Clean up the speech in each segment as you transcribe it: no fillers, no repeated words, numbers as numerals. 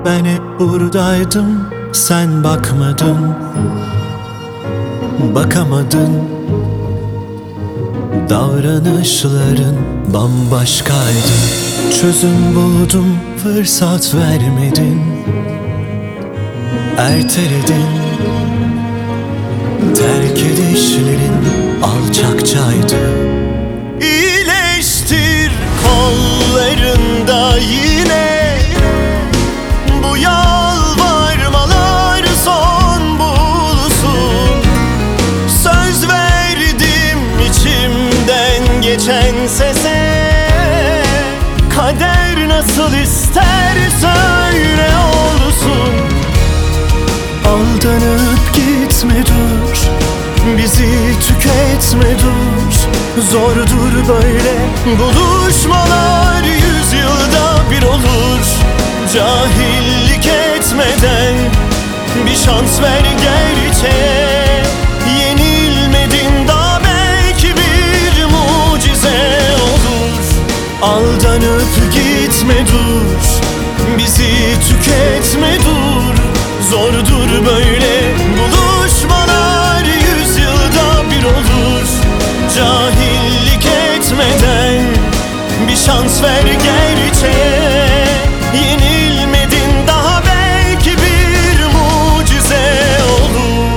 Ben hep buradaydım, sen bakmadın, bakamadın. Davranışların bambaşkaydı. Çözüm buldum, fırsat vermedin, erteledin. Terk edişlerin alçakçaydı. İyileştir kollarında yine, bu yalvarmalar son bulsun. Söz verdim içimden geçen sese, kader nasıl ister söyle olsun. Aldanıp gitme dur, bizi tüketme dur. Zordur böyle buluşmalar, 100 yılda bir olur. Cahillik etmeden bir şans ver gerçeğe. Yenilmedin daha, belki bir mucize olur. Aldanıp gitme dur, bizi tüketme dur. Zordur böyle buluşmalar, 100 yılda bir olur. Cahillik etmeden bir şans ver gerçeğe. Yenilmedin daha, belki bir mucize olur.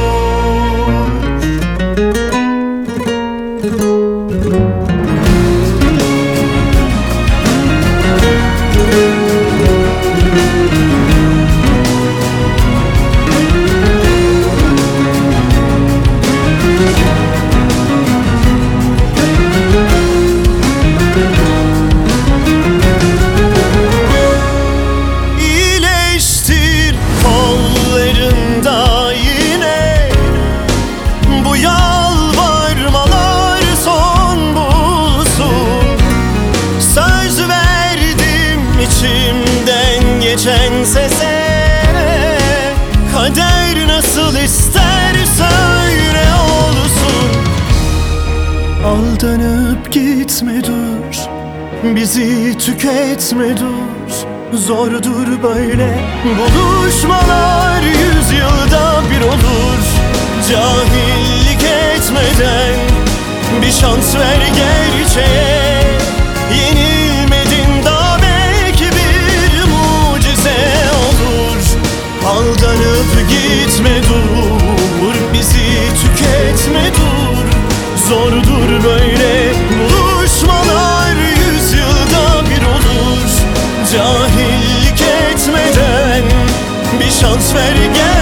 İçimden geçen sese, kader nasıl ister söyle olsun. Aldanıp gitme dur, bizi tüketme dur. Zordur böyle buluşmalar, 100 yılda bir olur. Cahillik etmeden bir şans ver gerçeğe. Yenilmedin daha, belki bir mucize olur. Aldanıp gitme dur, bizi tüketme dur. Zordur böyle buluşmalar, 100 yılda bir olur. Cahillik etmeden bir şans ver gel.